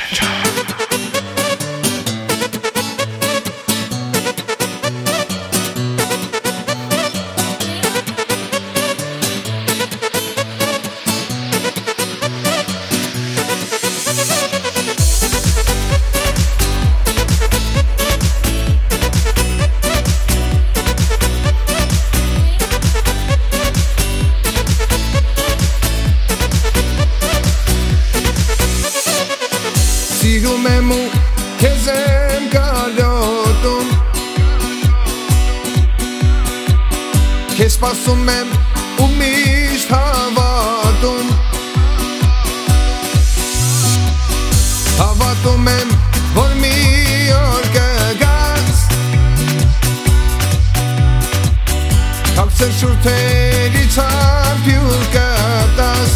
Siguh me mu, ke zem ka lotun Ke s'pasum mem, u misht havatun Havatun mem, vor mi orke gaz Kapsen shurteri car pjur këtas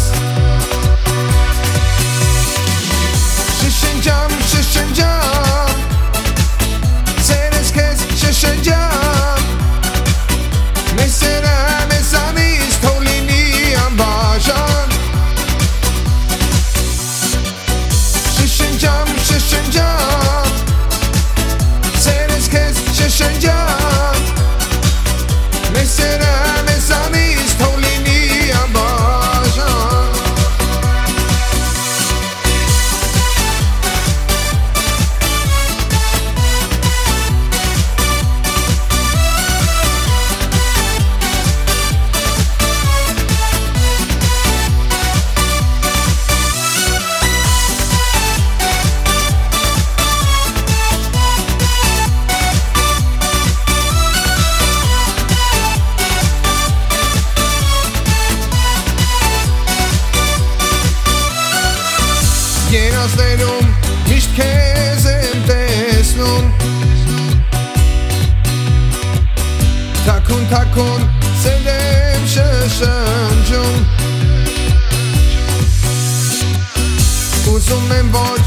Shishin jam Seres kes shishin jam Mesela mesamis tolini ambajan Shishin jam Seres kes shishin jam Mesela mesamis tolini ambajan Երազներում միշտ քեզ եմ տեսնում Թաքուն սեր եմ շշնջում Ուզում եմ որ